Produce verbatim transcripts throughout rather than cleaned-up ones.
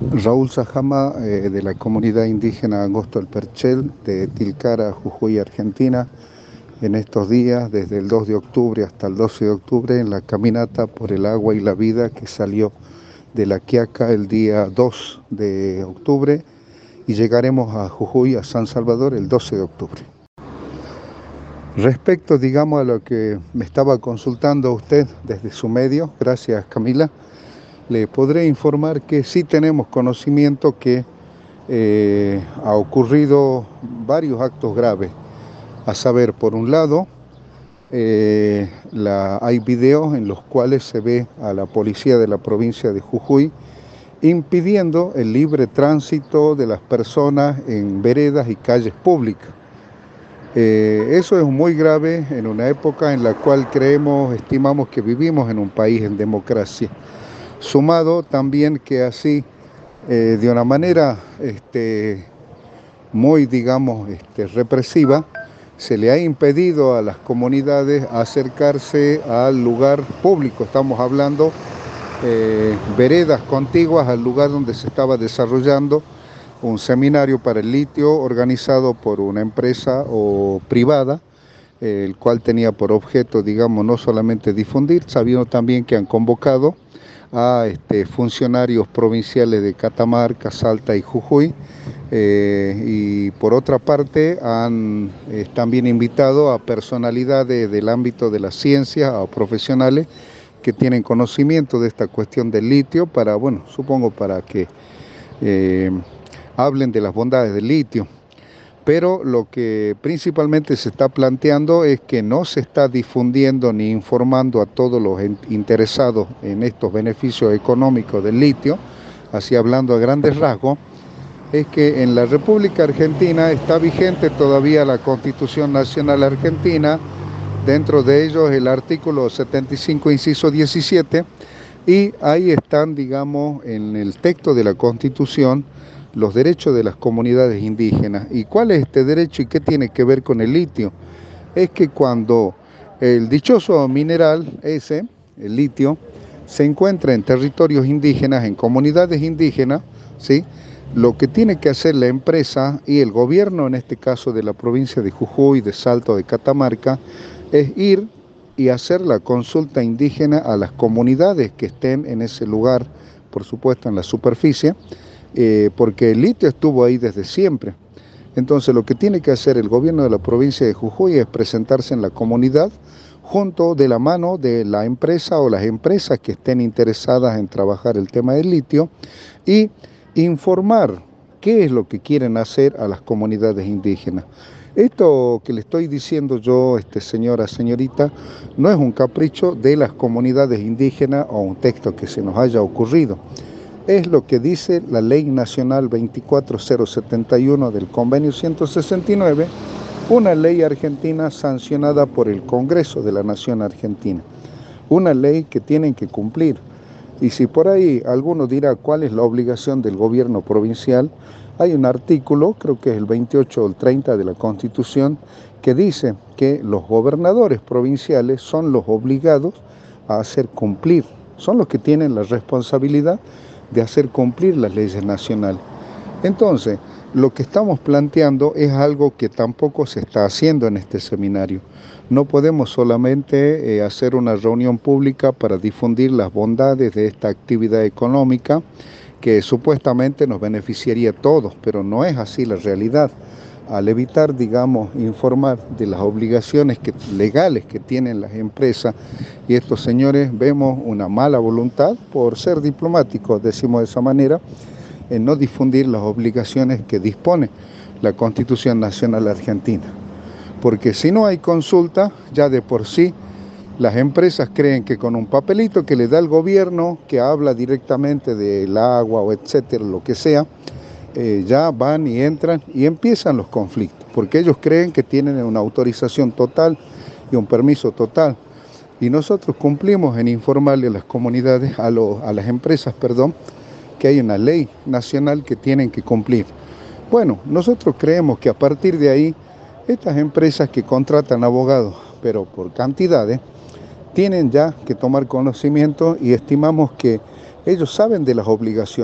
Raúl Sajama, eh, de la comunidad indígena Angosto del Perchel, de Tilcara, Jujuy, Argentina, en estos días, desde el dos de octubre hasta el doce de octubre, en la caminata por el agua y la vida que salió de La Quiaca el día dos de octubre y llegaremos a Jujuy, a San Salvador, el doce de octubre. Respecto, digamos, a lo que me estaba consultando usted desde su medio, gracias Camila, le podré informar que sí tenemos conocimiento que eh, ha ocurrido varios actos graves, a saber, por un lado, eh, la, hay videos en los cuales se ve a la policía de la provincia de Jujuy impidiendo el libre tránsito de las personas en veredas y calles públicas. Eh, eso es muy grave en una época en la cual creemos, estimamos que vivimos en un país en democracia. Sumado también que así, eh, de una manera este, muy, digamos, este, represiva, se le ha impedido a las comunidades acercarse al lugar público. Estamos hablando eh, veredas contiguas al lugar donde se estaba desarrollando un seminario para el litio organizado por una empresa o privada, eh, el cual tenía por objeto, digamos, no solamente difundir, sabiendo también que han convocado a este, funcionarios provinciales de Catamarca, Salta y Jujuy, eh, y por otra parte han eh, también invitado a personalidades del ámbito de la ciencia, a profesionales que tienen conocimiento de esta cuestión del litio, para, bueno, supongo para que eh, hablen de las bondades del litio. Pero lo que principalmente se está planteando es que no se está difundiendo ni informando a todos los interesados en estos beneficios económicos del litio, así hablando a grandes rasgos, es que en la República Argentina está vigente todavía la Constitución Nacional Argentina, dentro de ellos el artículo setenta y cinco, inciso diecisiete, y ahí están, digamos, en el texto de la Constitución, los derechos de las comunidades indígenas. ¿Y cuál es este derecho y qué tiene que ver con el litio? Es que cuando el dichoso mineral ese, el litio, se encuentra en territorios indígenas, en comunidades indígenas, ¿sí?, lo que tiene que hacer la empresa y el gobierno, en este caso de la provincia de Jujuy, de Salta o de Catamarca, es ir y hacer la consulta indígena a las comunidades que estén en ese lugar, por supuesto en la superficie, eh, porque el litio estuvo ahí desde siempre. Entonces lo que tiene que hacer el gobierno de la provincia de Jujuy es presentarse en la comunidad junto de la mano de la empresa o las empresas que estén interesadas en trabajar el tema del litio y informar qué es lo que quieren hacer a las comunidades indígenas. Esto que le estoy diciendo yo, este, señora, señorita, no es un capricho de las comunidades indígenas o un texto que se nos haya ocurrido. Es lo que dice la Ley Nacional veinticuatro mil setenta y uno del Convenio ciento sesenta y nueve, una ley argentina sancionada por el Congreso de la Nación Argentina. Una ley que tienen que cumplir. Y si por ahí alguno dirá cuál es la obligación del gobierno provincial, hay un artículo, creo que es el veintiocho o el treinta de la Constitución, que dice que los gobernadores provinciales son los obligados a hacer cumplir, son los que tienen la responsabilidad de hacer cumplir las leyes nacionales. Entonces, lo que estamos planteando es algo que tampoco se está haciendo en este seminario. No podemos solamente eh, hacer una reunión pública para difundir las bondades de esta actividad económica que supuestamente nos beneficiaría a todos, pero no es así la realidad. Al evitar, digamos, informar de las obligaciones que, legales que tienen las empresas, y estos señores vemos una mala voluntad por ser diplomáticos, decimos de esa manera, en no difundir las obligaciones que dispone la Constitución Nacional Argentina. Porque si no hay consulta, ya de por sí, las empresas creen que con un papelito que le da el gobierno, que habla directamente del agua o etcétera, lo que sea, eh, ya van y entran y empiezan los conflictos, porque ellos creen que tienen una autorización total y un permiso total. Y nosotros cumplimos en informarle a las comunidades, a, lo, a las empresas, perdón, que hay una ley nacional que tienen que cumplir. Bueno, nosotros creemos que a partir de ahí, estas empresas que contratan abogados, pero por cantidades, tienen ya que tomar conocimiento y estimamos que ellos saben de las obligaciones.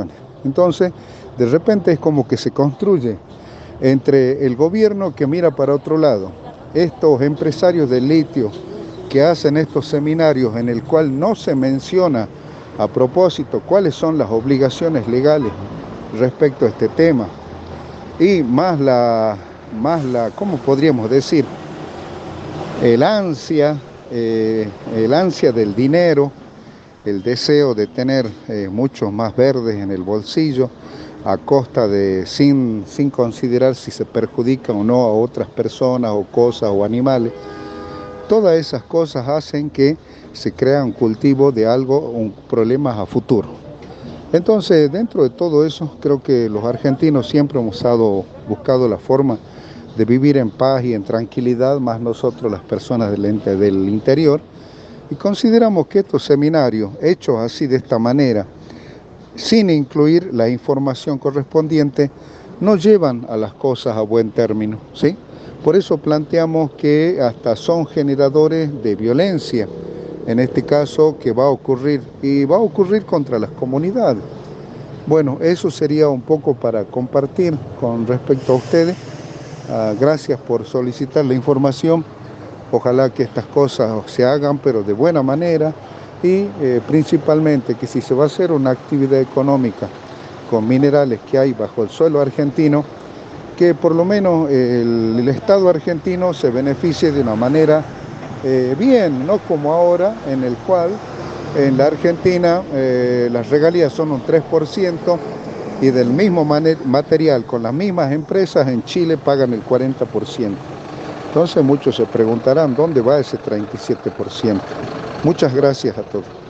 Entonces, de repente es como que se construye entre el gobierno que mira para otro lado, estos empresarios del litio que hacen estos seminarios en el cual no se menciona a propósito cuáles son las obligaciones legales respecto a este tema, y más la, más la, ¿cómo podríamos decir? El ansia, eh, el ansia del dinero, el deseo de tener eh, muchos más verdes en el bolsillo, a costa de, sin, sin considerar si se perjudica o no a otras personas o cosas o animales. Todas esas cosas hacen que se crea un cultivo de algo, un problema a futuro. Entonces, dentro de todo eso, creo que los argentinos siempre hemos dado, buscado la forma de vivir en paz y en tranquilidad, más nosotros las personas del, ente, del interior, y consideramos que estos seminarios, hechos así de esta manera, sin incluir la información correspondiente, no llevan a las cosas a buen término, ¿sí? Por eso planteamos que hasta son generadores de violencia, en este caso que va a ocurrir, y va a ocurrir contra las comunidades. Bueno, eso sería un poco para compartir con respecto a ustedes. Uh, gracias por solicitar la información. Ojalá que estas cosas se hagan, pero de buena manera, y eh, principalmente que si se va a hacer una actividad económica con minerales que hay bajo el suelo argentino, que por lo menos el, el Estado argentino se beneficie de una manera eh, bien, no como ahora, en el cual en la Argentina eh, las regalías son un tres por ciento y del mismo material con las mismas empresas en Chile pagan el cuarenta por ciento. Entonces muchos se preguntarán dónde va ese treinta y siete por ciento. Muchas gracias a todos.